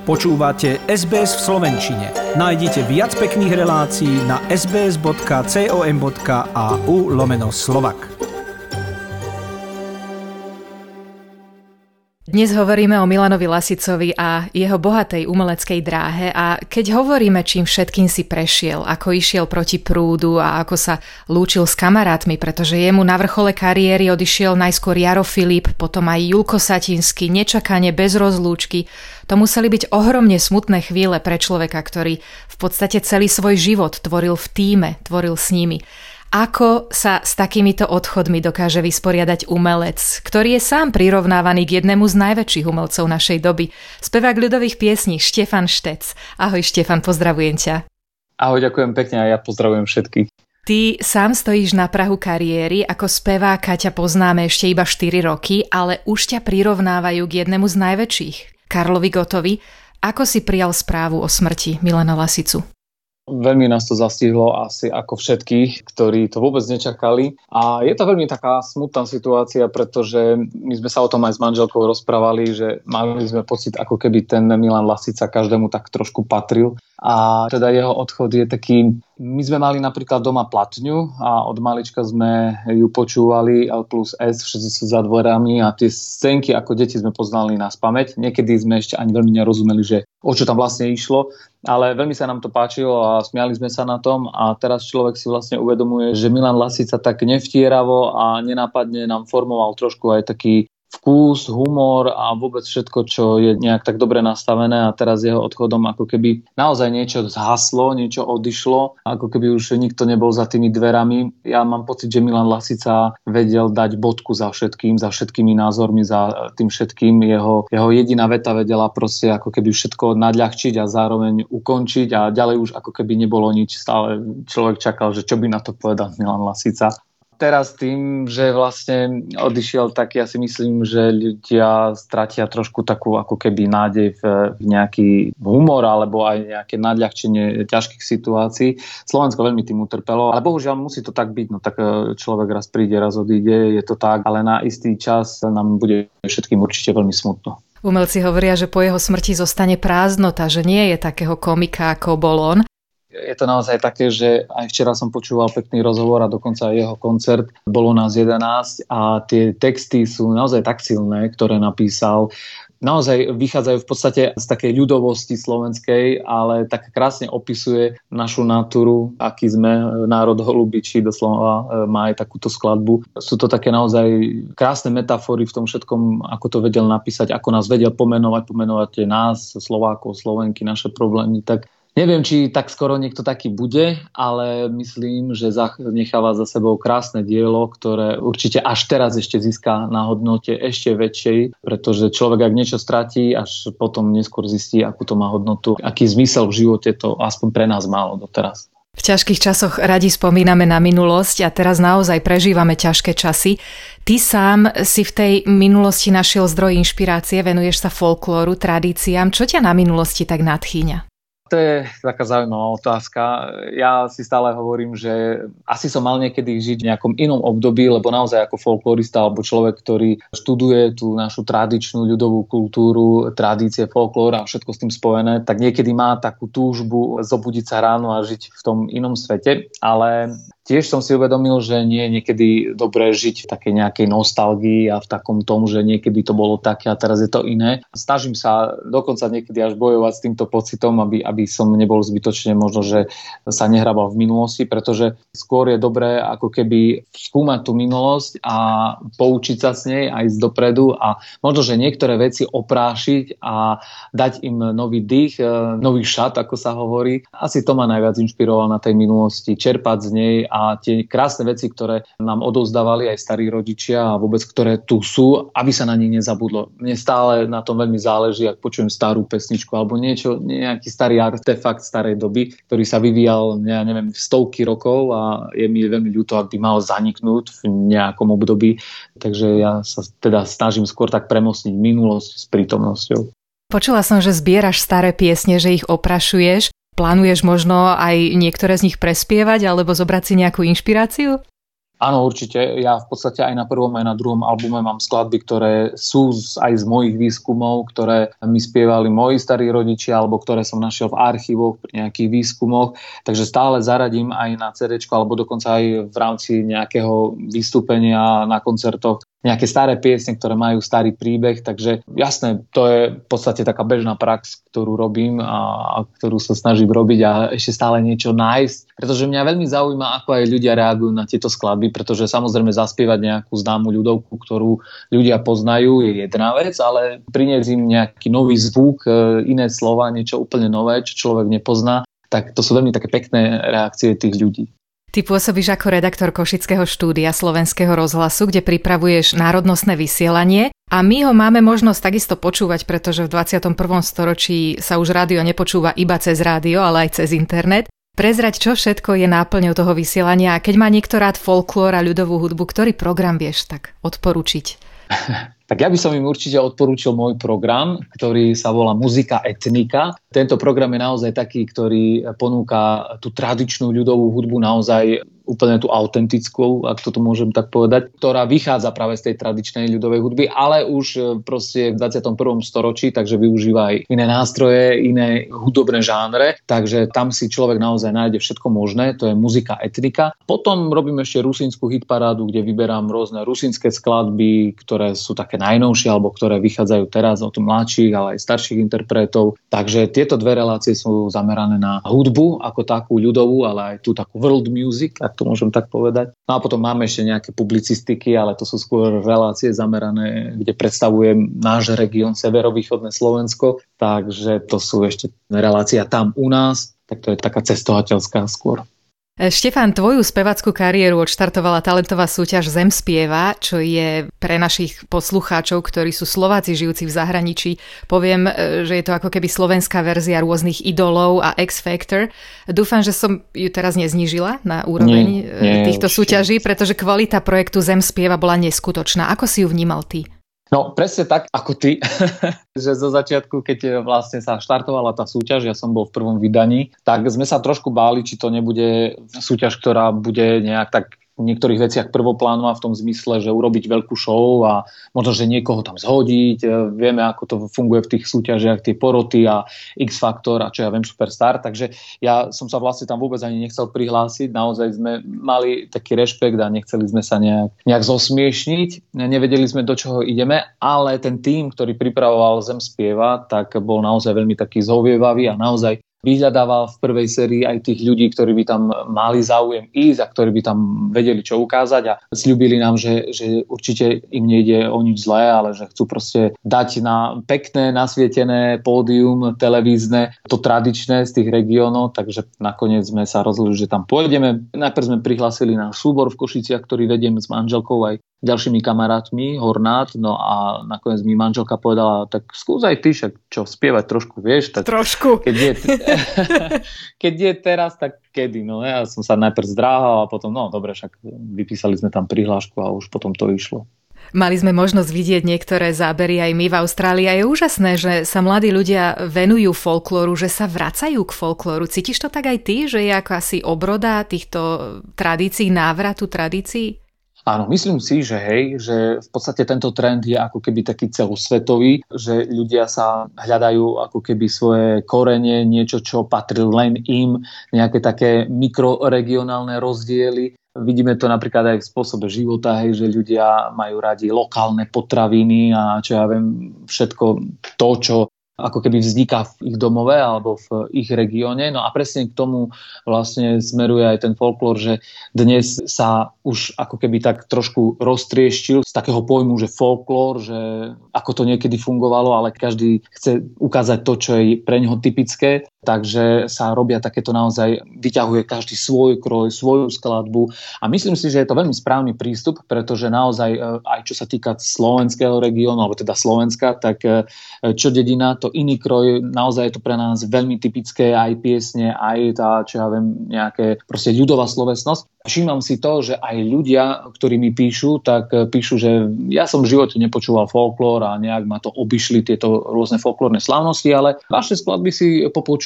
Počúvate SBS v slovenčine. Nájdite viac pekných relácií na sbs.com.au/Slovak. Dnes hovoríme o Milanovi Lasicovi a jeho bohatej umeleckej dráhe a keď hovoríme, čím všetkým si prešiel, ako išiel proti prúdu a ako sa lúčil s kamarátmi, pretože jemu na vrchole kariéry odišiel najskôr Jaro Filip, potom aj Julko Satinský, nečakane, bez rozlúčky. To museli byť ohromne smutné chvíle pre človeka, ktorý v podstate celý svoj život tvoril v tíme, tvoril s nimi. Ako sa s takýmito odchodmi dokáže vysporiadať umelec, ktorý je sám prirovnávaný k jednému z najväčších umelcov našej doby? Spevák ľudových piesní Štefan Štec. Ahoj Štefan, pozdravujem ťa. Ahoj, ďakujem pekne a ja pozdravujem všetkých. Ty sám stojíš na prahu kariéry, ako speváka ťa poznáme ešte iba 4 roky, ale už ťa prirovnávajú k jednému z najväčších, Karlovi Gottovi. Ako si prijal správu o smrti Milana Lasicu? Veľmi nás to zastihlo asi ako všetkých, ktorí to vôbec nečakali. A je to veľmi taká smutná situácia, pretože my sme sa o tom aj s manželkou rozprávali, že mali sme pocit, ako keby ten Milan Lasica každému tak trošku patril. A teda jeho odchod je taký... My sme mali napríklad doma platňu a od malička sme ju počúvali L+S, všetci sú za dvorami a tie scénky ako deti sme poznali na spamäť. Niekedy sme ešte ani veľmi nerozumeli, že o čo tam vlastne išlo, ale veľmi sa nám to páčilo a smiali sme sa na tom a teraz človek si vlastne uvedomuje, že Milan Lasica tak nevtieravo a nenápadne nám formoval trošku aj taký vkus, humor a vôbec všetko, čo je nejak tak dobre nastavené a teraz jeho odchodom ako keby naozaj niečo zhaslo, niečo odišlo, ako keby už nikto nebol za tými dverami. Ja mám pocit, že Milan Lasica vedel dať bodku za všetkými názormi, za tým všetkým. Jeho jediná veta vedela proste ako keby všetko nadľahčiť a zároveň ukončiť a ďalej už ako keby nebolo nič. Stále človek čakal, že čo by na to povedal Milan Lasica. Teraz tým, že vlastne odišiel, tak ja si myslím, že ľudia stratia trošku takú ako keby nádej v nejaký humor alebo aj nejaké nadľahčenie ťažkých situácií. Slovensko veľmi tým utrpelo, ale bohužiaľ musí to tak byť. No tak človek raz príde, raz odíde, je to tak, ale na istý čas nám bude všetkým určite veľmi smutno. Umelci hovoria, že po jeho smrti zostane prázdnota, že nie je takého komika, ako bol on. Je to naozaj také, že aj včera som počúval pekný rozhovor a dokonca aj jeho koncert. Bolo nás 11 a tie texty sú naozaj tak silné, ktoré napísal. Naozaj vychádzajú v podstate z takej ľudovosti slovenskej, ale tak krásne opisuje našu natúru, aký sme, národ holubičí, doslova má aj takúto skladbu. Sú to také naozaj krásne metafory v tom všetkom, ako to vedel napísať, ako nás vedel pomenovať nás, Slovákov, Slovenky, naše problémy. Tak neviem, či tak skoro niekto taký bude, ale myslím, že necháva za sebou krásne dielo, ktoré určite až teraz ešte získa na hodnote ešte väčšej, pretože človek, ak niečo stratí, až potom neskôr zistí, akú to má hodnotu, aký zmysel v živote to aspoň pre nás malo doteraz. V ťažkých časoch radi spomíname na minulosť a teraz naozaj prežívame ťažké časy. Ty sám si v tej minulosti našiel zdroj inšpirácie, venuješ sa folklóru, tradíciám. Čo ťa na minulosti tak nadchýňa? To je taká zaujímavá otázka. Ja si stále hovorím, že asi som mal niekedy žiť v nejakom inom období, lebo naozaj ako folklorista alebo človek, ktorý študuje tú našu tradičnú ľudovú kultúru, tradície, folklór a všetko s tým spojené, tak niekedy má takú túžbu zobudiť sa ráno a žiť v tom inom svete, ale tiež som si uvedomil, že nie je niekedy dobré žiť v takej nejakej nostalgii a v takom tom, že niekedy to bolo také a teraz je to iné. Snažím sa dokonca niekedy až bojovať s týmto pocitom, aby som nebol zbytočne možno, že sa nehrabal v minulosti, pretože skôr je dobré ako keby skúmať tú minulosť a poučiť sa s nej a ísť dopredu a možno, že niektoré veci oprášiť a dať im nový dých, nový šat, ako sa hovorí. Asi to ma najviac inšpirovalo na tej minulosti, čerpať z nej a tie krásne veci, ktoré nám odovzdávali aj starí rodičia a vôbec ktoré tu sú, aby sa na nich nezabudlo. Mne stále na tom veľmi záleží, ak počujem starú pesničku alebo niečo, nejaký starý artefakt starej doby, ktorý sa vyvíjal, ja neviem, stovky rokov a je mi veľmi ľúto, ak by mal zaniknúť v nejakom období. Takže ja sa teda snažím skôr tak premostiť minulosť s prítomnosťou. Počula som, že zbieraš staré piesne, že ich oprašuješ. Plánuješ možno aj niektoré z nich prespievať alebo zobrať si nejakú inšpiráciu? Áno, určite. Ja v podstate aj na prvom, aj na druhom albume mám skladby, ktoré sú aj z mojich výskumov, ktoré mi spievali moji starí rodičia, alebo ktoré som našiel v archívoch pri nejakých výskumoch. Takže stále zaradím aj na CDčko, alebo dokonca aj v rámci nejakého vystúpenia na koncertoch nejaké staré piesne, ktoré majú starý príbeh. Takže jasné, to je v podstate taká bežná prax, ktorú robím a ktorú sa snažím robiť a ešte stále niečo nájsť. Pretože mňa veľmi zaujíma, ako aj ľudia reagujú na tieto skladby, pretože samozrejme zaspievať nejakú známu ľudovku, ktorú ľudia poznajú, je jedna vec, ale priniesť im nejaký nový zvuk, iné slova, niečo úplne nové, čo človek nepozná, tak to sú veľmi také pekné reakcie tých ľudí. Ty pôsobíš ako redaktor Košického štúdia Slovenského rozhlasu, kde pripravuješ národnostné vysielanie a my ho máme možnosť takisto počúvať, pretože v 21. storočí sa už rádio nepočúva iba cez rádio, ale aj cez internet. Prezrať, čo všetko je náplňou toho vysielania a keď má niekto rád folklór a ľudovú hudbu, ktorý program vieš tak odporučiť? Tak ja by som im určite odporúčil môj program, ktorý sa volá Muzika etnika. Tento program je naozaj taký, ktorý ponúka tú tradičnú ľudovú hudbu, naozaj úplne tú autentickú, ak to môžem tak povedať, ktorá vychádza práve z tej tradičnej ľudovej hudby, ale už proste v 21. storočí, takže využíva aj iné nástroje, iné hudobné žánre, takže tam si človek naozaj nájde všetko možné, to je Muzika etnika. Potom robím ešte rusínsku hitparádu, kde vyberám rôzne rusínske skladby, ktoré sú také najnovšie, alebo ktoré vychádzajú teraz od mladších, ale aj starších interpretov. Takže tieto dve relácie sú zamerané na hudbu ako takú ľudovú, ale aj tú takú world music, ak to môžem tak povedať. No a potom máme ešte nejaké publicistiky, ale to sú skôr relácie zamerané, kde predstavujem náš región severovýchodné Slovensko, takže to sú ešte relácia tam u nás, tak to je taká cestovateľská skôr. Štefan, tvoju spevackú kariéru odštartovala talentová súťaž Zem spieva, čo je pre našich poslucháčov, ktorí sú Slováci žijúci v zahraničí. Poviem, že je to ako keby slovenská verzia rôznych idolov a X Factor. Dúfam, že som ju teraz neznížila na úroveň týchto súťaží, pretože kvalita projektu Zem spieva bola neskutočná. Ako si ju vnímal ty? No presne tak ako ty, že zo začiatku, keď vlastne sa štartovala tá súťaž, ja som bol v prvom vydaní, tak sme sa trošku báli, či to nebude súťaž, ktorá bude nejak tak v niektorých veciach prvoplánová v tom zmysle, že urobiť veľkú show a možno, že niekoho tam zhodiť. Vieme, ako to funguje v tých súťažiach, tie poroty a X Factor a čo ja viem, Superstar. Takže ja som sa vlastne tam vôbec ani nechcel prihlásiť. Naozaj sme mali taký rešpekt a nechceli sme sa nejak zosmiešniť. Nevedeli sme, do čoho ideme, ale ten tím, ktorý pripravoval Zem spieva, tak bol naozaj veľmi taký zhovievavý a naozaj vyhľadával v prvej sérii aj tých ľudí, ktorí by tam mali záujem ísť a ktorí by tam vedeli čo ukázať a sľúbili nám, že určite im nejde o nič zlé, ale že chcú proste dať na pekné, nasvietené pódium televízne, to tradičné z tých regiónov, takže nakoniec sme sa rozhodli, že tam pôjdeme. Najprv sme prihlásili na súbor v Košiciach, ktorý vediem s manželkou aj ďalšími kamarátmi, Hornát, no a nakoniec mi manželka povedala, tak skús aj ty, však čo, spievať trošku, vieš? Tak trošku. Keď je teraz, tak kedy? No ja som sa najprv zdráhal a potom, no dobre, však vypísali sme tam prihlášku a už potom to išlo. Mali sme možnosť vidieť niektoré zábery aj my v Austrálii a je úžasné, že sa mladí ľudia venujú folklóru, že sa vracajú k folklóru. Cítiš to tak aj ty, že je ako asi obroda týchto tradícií, návratu tradícií? Áno, myslím si, že hej, že v podstate tento trend je ako keby taký celosvetový, že ľudia sa hľadajú ako keby svoje korene, niečo, čo patrí len im, nejaké také mikroregionálne rozdiely. Vidíme to napríklad aj v spôsobe života, hej, že ľudia majú radi lokálne potraviny a čo ja viem, všetko to, čo ako keby vzniká v ich domove alebo v ich regióne. No a presne k tomu vlastne smeruje aj ten folklór, že dnes sa už ako keby tak trošku roztrieštil z takého pojmu, že folklór, že ako to niekedy fungovalo, ale každý chce ukázať to, čo je pre neho typické. Takže sa robia takéto naozaj, vyťahuje každý svoj kroj, svoju skladbu a myslím si, že je to veľmi správny prístup, pretože naozaj aj čo sa týka slovenského regiónu, alebo teda Slovenska, tak čo dedina, to iný kroj, naozaj je to pre nás veľmi typické, aj piesne, aj tá, čo ja viem, nejaké proste ľudová slovesnosť. Všímam si to, že aj ľudia, ktorí mi píšu, tak píšu, že ja som v živote nepočúval folklór a nejak ma to obišli tieto rôzne folklórne slávnosti, ale vaše skladby si popočujem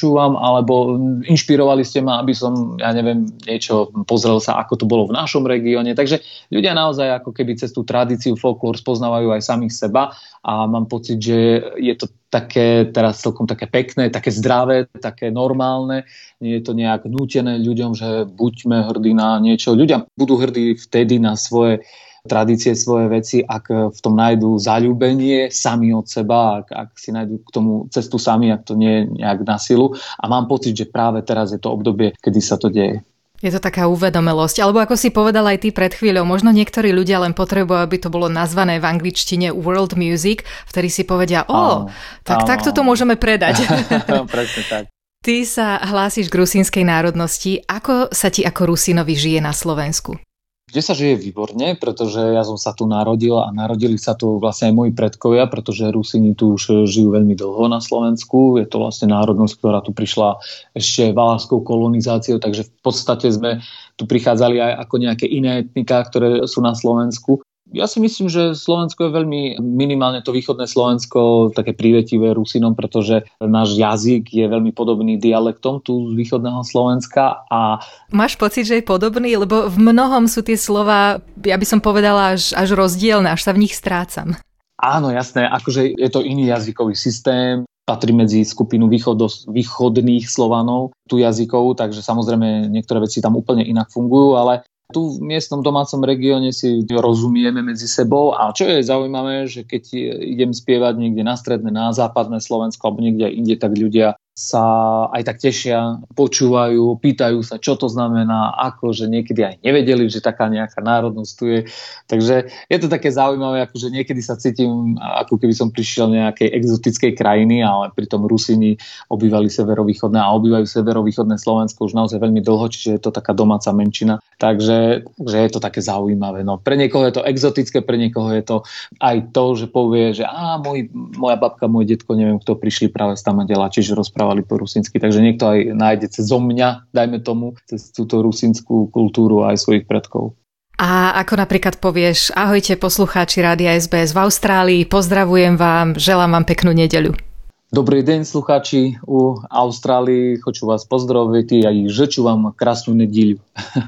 počúvam, alebo inšpirovali ste ma, aby som, ja neviem, niečo pozrel sa, ako to bolo v našom regióne. Takže ľudia naozaj ako keby cez tú tradíciu folklór spoznávajú aj samých seba a mám pocit, že je to také teraz celkom také pekné, také zdravé, také normálne. Nie je to nejak nútené ľuďom, že buďme hrdí na niečo. Ľudia budú hrdí vtedy na svoje tradície, svoje veci, ak v tom nájdú zaľúbenie sami od seba, ak si nájdú k tomu cestu sami, ak to nie je nejak na silu. A mám pocit, že práve teraz je to obdobie, kedy sa to deje. Je to taká uvedomelosť, alebo ako si povedal aj ty pred chvíľou, možno niektorí ľudia len potrebujú, aby to bolo nazvané v angličtine world music, vtedy si povedia, takto to môžeme predať. Presne tak. Ty sa hlásiš k rusínskej národnosti. Ako sa ti ako Rusínovi žije na Slovensku? Kde sa žije výborne, pretože ja som sa tu narodil a narodili sa tu vlastne aj moji predkovia, pretože Rusíni tu už žijú veľmi dlho na Slovensku. Je to vlastne národnosť, ktorá tu prišla ešte valašskou kolonizáciou, takže v podstate sme tu prichádzali aj ako nejaké iné etniká, ktoré sú na Slovensku. Ja si myslím, že Slovensko je veľmi, minimálne to východné Slovensko, také prívetivé Rusínom, pretože náš jazyk je veľmi podobný dialektom tu z východného Slovenska. A máš pocit, že je podobný? Lebo v mnohom sú tie slova, ja by som povedala, až rozdielne, až sa v nich strácam. Áno, jasné, akože je to iný jazykový systém, patrí medzi skupinu východných Slovanov, tu jazykov, takže samozrejme niektoré veci tam úplne inak fungujú, ale tu v miestnom domácom regióne si rozumieme medzi sebou a čo je zaujímavé, že keď idem spievať niekde na stredné, na západné Slovensko alebo niekde inde, tak ľudia sa aj tak tešia, počúvajú, pýtajú sa, čo to znamená, ako, že niekedy aj nevedeli, že taká nejaká národnosť tu je. Takže je to také zaujímavé, akože niekedy sa cítim, ako keby som prišiel nejakej exotickej krajiny, ale pritom Rusíni obývali severovýchodné a obývajú severovýchodné Slovensko už naozaj veľmi dlho, čiže je to taká domáca menšina. Takže je to také zaujímavé. No, pre niekoho je to exotické, pre niekoho je to aj to, že povie, že moja babka, môj detko, neviem kto, prišli práve z Tamadela, čiže rozprávali po rusínsky. Takže niekto aj nájde cezo mňa, dajme tomu, cez túto rusínskú kultúru aj svojich predkov. A ako napríklad povieš, ahojte poslucháči Rádia SBS v Austrálii, pozdravujem vám, želám vám peknú nedeľu. Dobrý deň, slucháči u Austrálii, хочу vás pozdroviť a žeču vám krásnu nedeľu.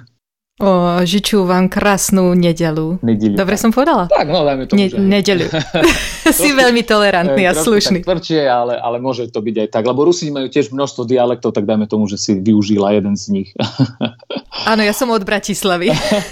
Žiču vám krásnu nedeľu. Dobre som povedala? Tak, no dajme tomu, nedeľu. Si veľmi tolerantný a slušný. Tvrdšie, ale môže to byť aj tak, lebo Rusi majú tiež množstvo dialektov, tak dajme tomu, že si využila jeden z nich. Áno, ja som od Bratislavy.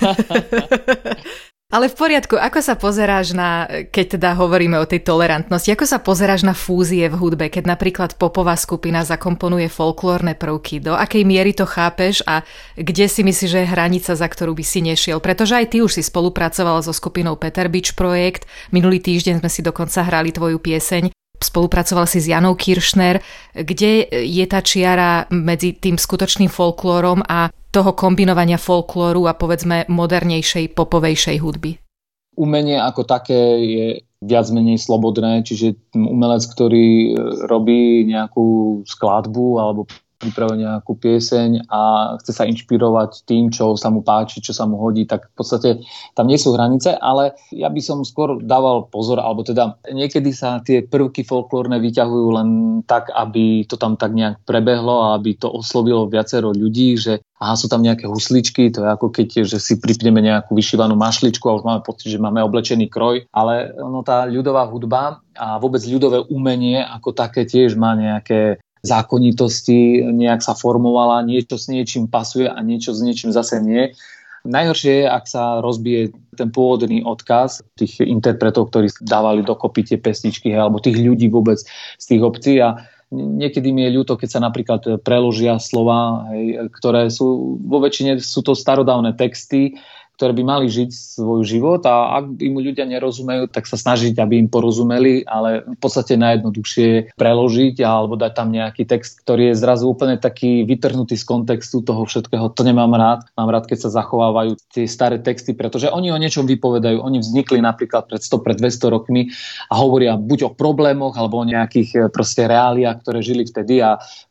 Ale v poriadku, ako sa pozeráš na, keď teda hovoríme o tej tolerantnosti, ako sa pozeráš na fúzie v hudbe, keď napríklad popová skupina zakomponuje folklórne prvky, do akej miery to chápeš a kde si myslíš, že je hranica, za ktorú by si nešiel? Pretože aj ty už si spolupracovala so skupinou Peter Beach Projekt, minulý týždeň sme si dokonca hrali tvoju pieseň, spolupracoval si s Janou Kiršner, kde je tá čiara medzi tým skutočným folklórom a toho kombinovania folklóru a povedzme modernejšej, popovejšej hudby? Umenie ako také je viac menej slobodné, čiže umelec, ktorý robí nejakú skladbu alebo pripravuje nejakú pieseň a chce sa inšpirovať tým, čo sa mu páči, čo sa mu hodí, tak v podstate tam nie sú hranice, ale ja by som skôr dával pozor, alebo teda niekedy sa tie prvky folklórne vyťahujú len tak, aby to tam tak nejak prebehlo a aby to oslovilo viacero ľudí, že sú tam nejaké husličky, to je ako keď že si pripneme nejakú vyšívanú mašličku a už máme pocit, že máme oblečený kroj, ale tá ľudová hudba a vôbec ľudové umenie ako také tiež má nejaké zákonitosti, nejak sa formovala, niečo s niečím pasuje a niečo s niečím zase nie. Najhoršie je, ak sa rozbije ten pôvodný odkaz tých interpretov, ktorí dávali dokopy tie pesničky, alebo tých ľudí vôbec z tých obcí a niekedy mi je ľúto, keď sa napríklad preložia slova, ktoré sú, vo väčšine sú to starodávne texty, ktoré by mali žiť svoj život a ak im ľudia nerozumejú, tak sa snažiť, aby im porozumeli, ale v podstate najjednoduchšie preložiť alebo dať tam nejaký text, ktorý je zrazu úplne taký vytrhnutý z kontextu toho všetkého. To nemám rád. Mám rád, keď sa zachovávajú tie staré texty, pretože oni o niečom vypovedajú. Oni vznikli napríklad pred 100, pred 200 rokmi a hovoria buď o problémoch alebo o nejakých proste reáliách, ktoré žili vtedy a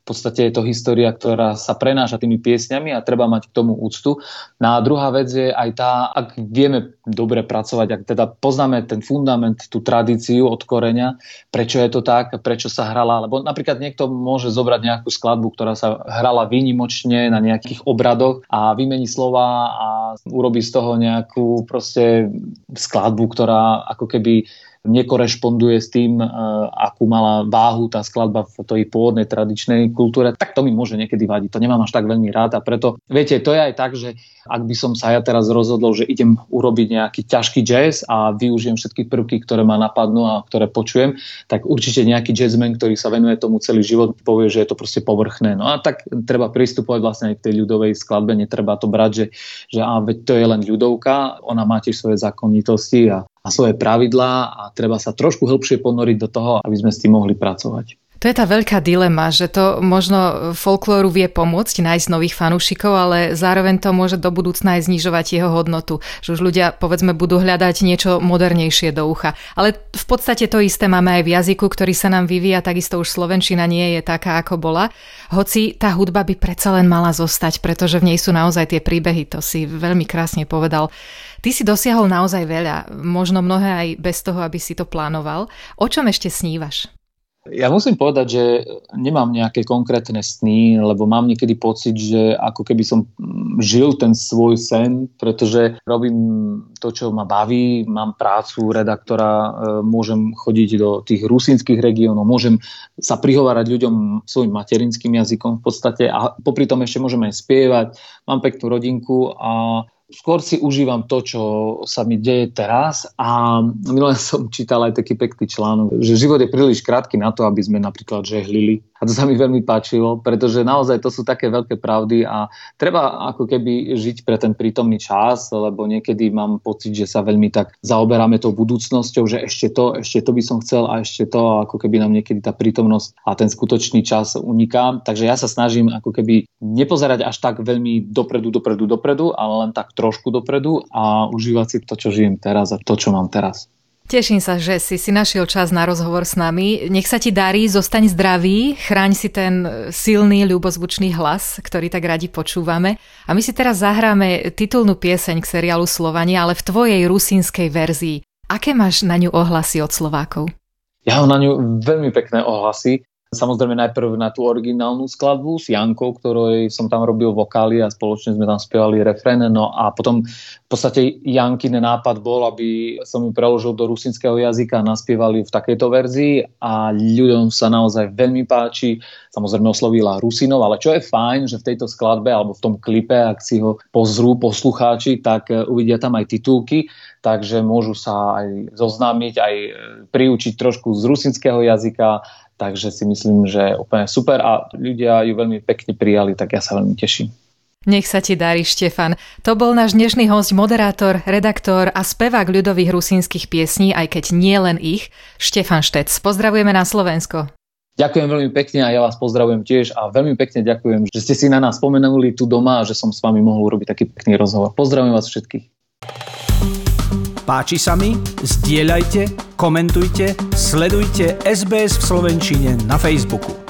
podstate je to história, ktorá sa prenáša tými piesňami a treba mať k tomu úctu. No a druhá vec je aj tá, ak vieme dobre pracovať, ak teda poznáme ten fundament, tú tradíciu od koreňa, prečo je to tak, prečo sa hrala, lebo napríklad niekto môže zobrať nejakú skladbu, ktorá sa hrala výnimočne na nejakých obradoch a vymení slova a urobí z toho nejakú proste skladbu, ktorá ako keby nekorešponduje s tým, akú mala váhu tá skladba v tej pôvodnej tradičnej kultúre, tak to mi môže niekedy vadiť. To nemám až tak veľmi rád a preto, viete, to je aj tak, že ak by som sa ja teraz rozhodol, že idem urobiť nejaký ťažký jazz a využijem všetky prvky, ktoré ma napadnú a ktoré počujem, tak určite nejaký jazzman, ktorý sa venuje tomu celý život, povie, že je to proste povrchné. No a tak treba pristupovať vlastne aj k tej ľudovej skladbe, netreba to brať, že veď to je len ľudovka, ona má tiež svoje zákonitosti a svoje pravidlá a treba sa trošku hĺbšie ponoriť do toho, aby sme s tým mohli pracovať. To je tá veľká dilema, že to možno folklóru vie pomôcť nájsť nových fanúšikov, ale zároveň to môže do budúcna aj znižovať jeho hodnotu. Že už ľudia, povedzme, budú hľadať niečo modernejšie do ucha. Ale v podstate to isté máme aj v jazyku, ktorý sa nám vyvíja, takisto už slovenčina nie je taká, ako bola. Hoci tá hudba by predsa len mala zostať, pretože v nej sú naozaj tie príbehy, to si veľmi krásne povedal. Ty si dosiahol naozaj veľa, možno mnohé aj bez toho, aby si to plánoval. O čom ešte snívaš? Ja musím povedať, že nemám nejaké konkrétne sny, lebo mám niekedy pocit, že ako keby som žil ten svoj sen, pretože robím to, čo ma baví, mám prácu redaktora, môžem chodiť do tých rusínskych regiónov, môžem sa prihovárať ľuďom svojim materinským jazykom v podstate a popri tom ešte môžem aj spievať, mám peknú rodinku a skôr si užívam to, čo sa mi deje teraz a minulé som čítal aj taký pekný článok, že život je príliš krátky na to, aby sme napríklad žehlili. A to sa mi veľmi páčilo, pretože naozaj to sú také veľké pravdy a treba ako keby žiť pre ten prítomný čas, lebo niekedy mám pocit, že sa veľmi tak zaoberáme tou budúcnosťou, že ešte to by som chcel a ešte to, a ako keby nám niekedy tá prítomnosť a ten skutočný čas uniká. Takže ja sa snažím ako keby nepozerať až tak veľmi dopredu, ale len tak trošku dopredu a užívať si to, čo žijem teraz a to, čo mám teraz. Teším sa, že si našiel čas na rozhovor s nami. Nech sa ti darí, zostaň zdravý, chráň si ten silný, ľubozvučný hlas, ktorý tak radi počúvame. A my si teraz zahráme titulnú pieseň k seriálu Slovania, ale v tvojej rusínskej verzii. Aké máš na ňu ohlasy od Slovákov? Ja mám na ňu veľmi pekné ohlasy. Samozrejme najprv na tú originálnu skladbu s Jankou, ktorej som tam robil vokály a spoločne sme tam spievali refrén. No a potom v podstate Jankin nápad bol, aby som ju preložil do rusínskeho jazyka a naspievali v takejto verzii a ľuďom sa naozaj veľmi páči. Samozrejme oslovila Rusinov, ale čo je fajn, že v tejto skladbe alebo v tom klipe, ak si ho pozrú poslucháči, tak uvidia tam aj titulky, takže môžu sa aj zoznámiť, aj priučiť trošku z rusínskeho jazyka. Takže si myslím, že úplne super a ľudia ju veľmi pekne prijali, tak ja sa veľmi teším. Nech sa ti darí, Štefan. To bol náš dnešný hosť, moderátor, redaktor a spevák ľudových rusínskych piesní, aj keď nie len ich, Štefan Štec. Pozdravujeme na Slovensko. Ďakujem veľmi pekne a ja vás pozdravujem tiež a veľmi pekne ďakujem, že ste si na nás spomenuli tu doma a že som s vami mohol urobiť taký pekný rozhovor. Pozdravujem vás všetkých. Páči sa mi? Zdieľajte, komentujte, sledujte SBS v slovenčine na Facebooku.